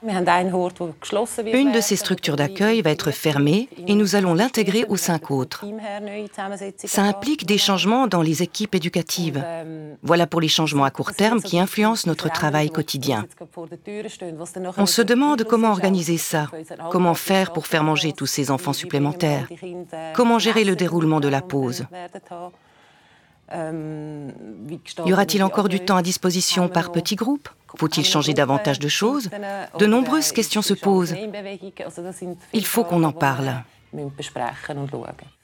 Une de ces structures d'accueil va être fermée et nous allons l'intégrer aux 5 autres. Ça implique des changements dans les équipes éducatives. Voilà pour les changements à court terme qui influencent notre travail quotidien. On se demande comment organiser ça, comment faire pour faire manger tous ces enfants supplémentaires, comment gérer le déroulement de la pause. Y aura-t-il encore du temps à disposition par petits groupes ? Faut-il changer davantage de choses ? De nombreuses questions se posent. Il faut qu'on en parle.